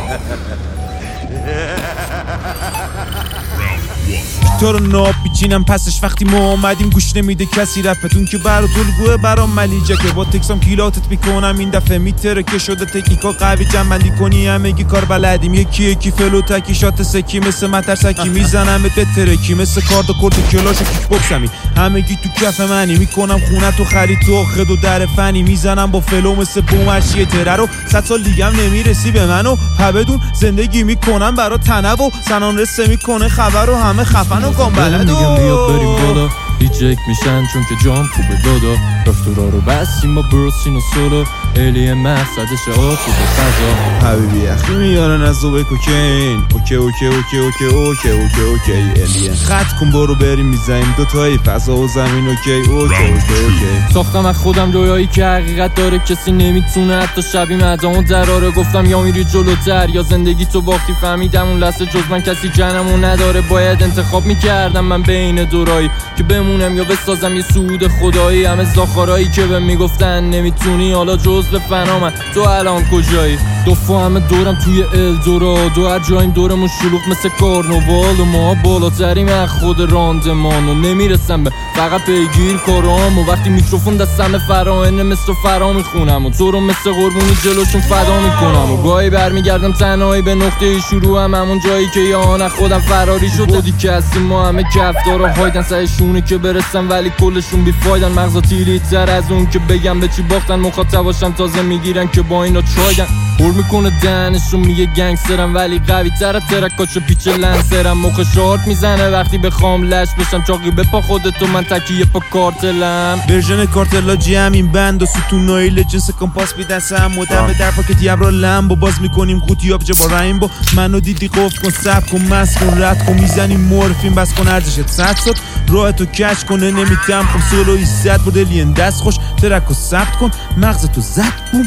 تو رو ناب بیچینم پسش وقتی ما اومدیم گوش نمیده کسی رپتون که برات الگوه برام ملیجه که با تکسام کیلاتت میکنم این دفعه میتره که شده تکنیکا قوی جمعلی کنی همگی کار بلدیم یکی یکی فلو تکی شات سکی مثل مترسکی میزنم به ترکی مثل کارد و کورت کلاش و کیک بوکسمی همگی تو کف منی میکنم خونه تو خرید تو خد و در فنی میزنم با فلو مثل بومرشی تره رو 100 سال دیگه هم نمیرسی به منو پبدون زندگی میکنم برا تنه و سنان رسه میکنه خبر رو همه خفن و گام بلدو میگم بیا بریم بالا ریجک میشن چون که جام خوبه دادا رفتورا رو بستیم با بروسین و سولو الین مقصدش آفو به فضا حبیبی اخی میارن از دوبه کوکین اوکی اوکی اوکی اوکی اوکی اوکی اوکی الین خط کن برو بریم میزنیم دوتایی فضا و زمین اوکی اوکی اوکی اوکی ساختم از خودم رویایی که حقیقت داره کسی نمیتونه حتی شبی مدامو دراره گفتم یا میری جلوتر یا زندگی تو باختی فهمیدم اون لحظه جز من کسی جنمو نداره باید انتخاب میکردم من بین دورایی که بمونم یا بسازم یه سود خدایی همه زاخارایی که بهم میگفتن نمیتونی حالا جز به فنا من تو الان کجایی دفعه همه دورم توی الدورادو هر جاییم دورمون شلوغ مثل کارنوال و ما بالاتریم از خود راندمان و نمیرسم به فقط پیگیر کارام و وقتی میکروفون دستم فراهنه مثل فرا میخونم و تو رو مثل قربونی جلوشون فدا میکنم و گاهی برمیگردم تنهایی به نقطه شروع همون جایی که یا آن خودم فراری شد بودی که هستیم ما همه کفدار و هایدن سعیشونه که برسن ولی کلشون بیفایدن مغزا تیری تر از اون که بگم به چی باختن مخاطباشم تازه میگیرن که با اینا چایدن پر میکنه دهنشون میگه گنگسترم ولی قوی تر ترکاشو پیچ لنسرم مخ شارت میزنه وقتی بخوام لش بشم چاقی بپا خودتو من تکیه پا کارتلم ورژن کارتلا جم این بند و ستونایی لجنس کمپاس بی دستم مدم در پاکت یبرا لمبو باز میکنیم قوطی آبجه با ریم با منو دیدی قفل کن سب کن مس کن رد کن میزنیم مورفین بس کن ارزشت 100 شد راه تو کش کنه نمیتم خب سولوی زد بود الین دست خوش ترکو ثبت کن مغزتو زد بوم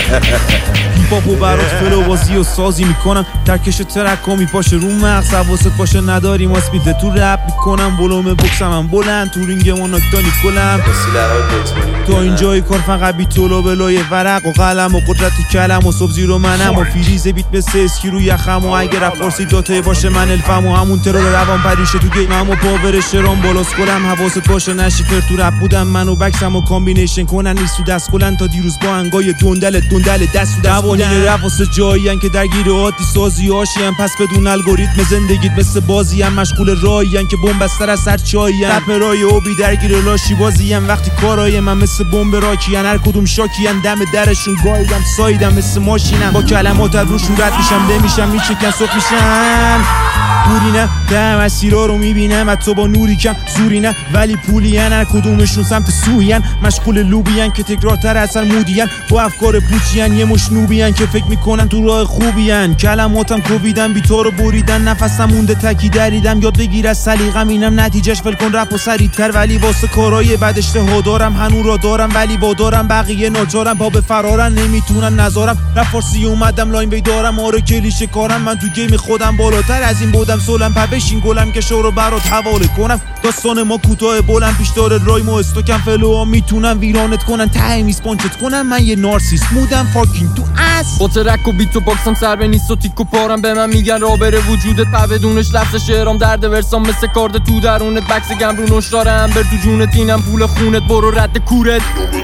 پاپو برات فلو بازی و سازی میکنم ترکش ترکو میپاشه رو مغز حواست باشه نداری ماسپیده تو رپ میکنم ولوم بوکسم هم بلند تو رینگ ما نکتانی کلم تو اینجای کار فقط بی طلو بلای ورق و قلم و قدرت کلم و صبح زیرو منم و فریز بیت مثل اسکی رو یخم و اگه رپ فارسی داتای باشه من الفم و همون ترور روان پریشه تو گیمم و پاور شرام بالاست کلم حواست باشه نشیفر تو رپ بودم من و بکسم و کامبینیشن کنن نیست تو دست کلن تا دیروز با انگای دندل دست تو دوانین رپ واسه جایین که درگیر عادی سازی هاشیم پس بدون الگوریتم زندگیت مثل بازی هم مشغول راهین که بمبستر از هر چایین رپرای اوبی درگیر لاشی بازی هم وقتی کارای من مثل بمب راکی هر کدوم شاکین دم درشون گایدم سایدم مثل ماشینم با کلمات روشون رد میشم نمیشم میچکن صبح میشن پولی نه ده مسیرها رو میبینم حتی با نوری کم زوری نه ولی پولی هر کدومشون سمت سوین مشغول لوبین که تکرارتر اصلا مودین با افکار پوچین یه مشنوبین که فکر میکنن تو راه خوبین کلماتم کوبیدم بیتا رو بریدن نفسم مونده تکی دریدم یاد بگیر از سلیقم اینم نتیجهش فل کن رپ و سریعتر ولی واسه کارهای بد اشتها دارم هنو را دارم ولی وادارم بقیه ناچارم پا به فرارن نمیتونن نظارم رپ فارسی اومدم لاین بیدارم آره کلیشه کارم من تو گیم خودم بالاتر از این بودم سولم پبشین گلم که شو رو برات حواله کنم داستان ما کوتاه بلند پیش داره رایم و استوکم فلوها میتونن ویرانت کنن ته میز پانچت کنن من یه نارسیست مودم فاکینگ تو اس با ترک و بیت و باکسم سر به نیست و تیک و پارم به من میگن را بره وجودت بدونش لفظ شعرام درد ورسام مثل کارد تو درونت بکس گمرو نشاره امبر تو جونت اینم پول خونت برو رد کورت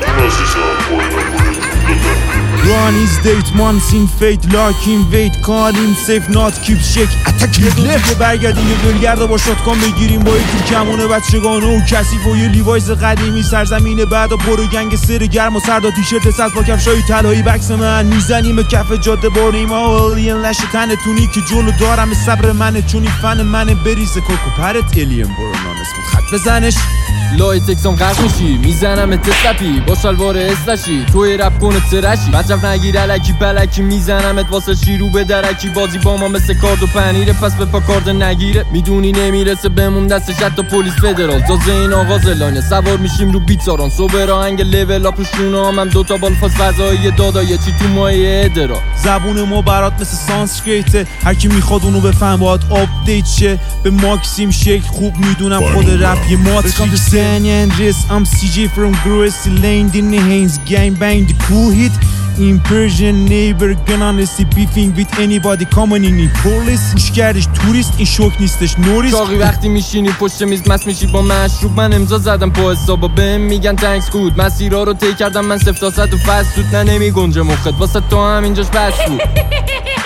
Run is date months in fate lock in wait call him safe not keep shake attack یه برگردیم یه دلگرد با شاتگان بگیریم با یه تیر کمونه بچگانه و کثیف و یه لیوایز قدیمی سرزمین بعد و پرو گنگ سر گرم و سردا تیشرت سبز با کفشای طلایی بکس من میزنیم به کف جاده بریم الین لش تنتونی که جلو دارم صبر منه چونی فن منه بریزه کوکو پرت الین برو نام اسمت خط بزنش لای تکسام غرق میشی میزنم اتسپی با شلوار استشی توی رپ کنه ترشی بچم نگیر علکی پلکی میزنم واسه شیرو به درکی بازی با ما مثل کارد و پنیره پس به پا کارد نگیره میدونی نمیرسه بمون دستش حتی پلیس فدرال تازه این آغاز لاینه سوار میشیم رو بیتاران صبح راهنگ لیول اپ شونام هم دوتا بالفاز فضایی دادای چی تو مایه ادرا زبون ما برات مثل سانسکریته هر کی میخواد اونو بفهم باید آپدیت شه به ماکسیم شکل خوب میدونم خود رپ یه ماتریکسه San Andreas, I'm CJ from Gracie Lane. In the hands, gang bang, the cool hit. این Persian neighbor gonna honestly beefing with anybody coming in police گوش کردش توریست این شوک نیستش نوریست چاقی وقتی میشینی پشت میز مست میشی با مشروب من امضا زدم پا حسابا بهم میگن تانکس گود مسیرها رو طی کردم من 0 تا 100 و فست بود نه نمی گنجه مخت واسه تو هم اینجاش بس بود